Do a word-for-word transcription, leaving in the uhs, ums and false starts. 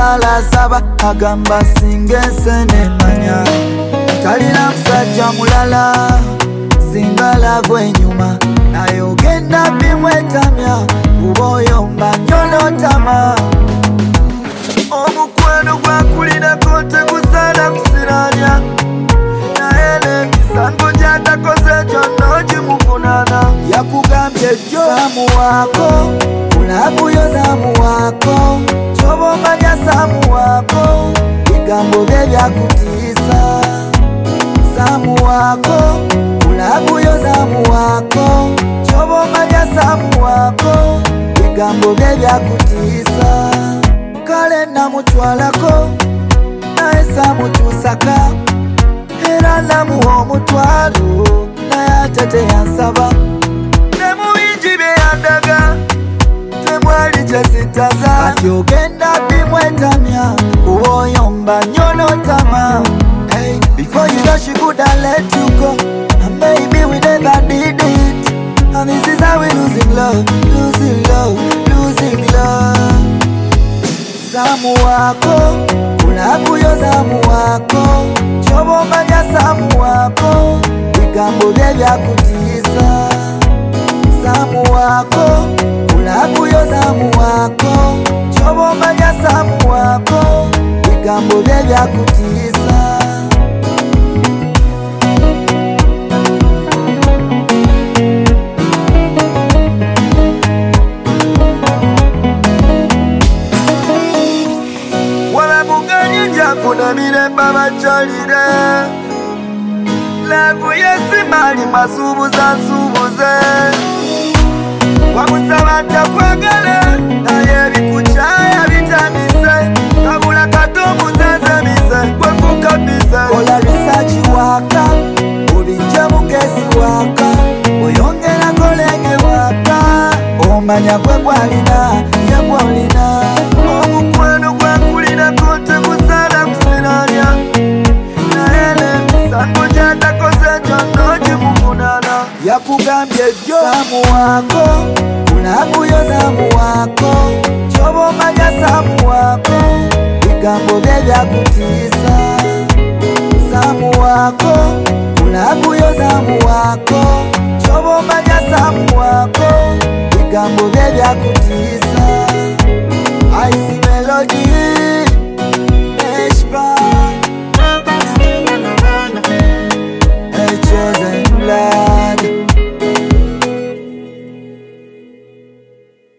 Sala saba agamba singa ensene manya talina musajja mulala singa lagwa enyuma naye ogenda bimwetamya kuba oyo mba njolotama omukwano gwakulinako tegusaana kusiranya naye n'emisango gyatakoze gyonna ogimukunana yakugambye jjo saamu waako kulabuyo saamu waako kyoba omanya saamu waako bigambo bye byakutiisa saamu waako kulabuyo saamu waako kyoba omanya saamu waako bigambo bye byakutiisa kale namutwalako naye saamukyusaka era namuwa omutwalo naye ate teyansaba ne mu bingi bye yandaga temwali kyesitaza ati ogenda bimwetamya kuba oyo mba nyolotama. Hey, before you know she could have let you go, and maybe we never did it. And this is how we losing love, losing love, losing love. Saamu wako, kulabuyo saamu wako, kyoba omanya saamu wako, bigambo bye byakutiisa. Saamu wako, kulabuyo saamu wako, kyoba omanya saamu wako, bigambo bye byakutiisa. Kunamire babachalire lavu yesimali masubuza subuze wamusaba ntakwagale naye bikuchaya bitamise kabula katomuzenze mise kwekukabise kola risachi waka ubinje mugezi waka oyongera kolege waka omanya kwegwalina yegwalina omukwano gwakulina kote kusana kusiranya naele misango gyatakoze gyonna ogimukunana yakugambye jjo saamu wako kulabuyo saamu wako kyoba omanya saamu wako bigambo bye byakutiisa saamu wako kulabuyo saamu wako kyoba omanya saamu wako bigambo bye byakutiisa I see melody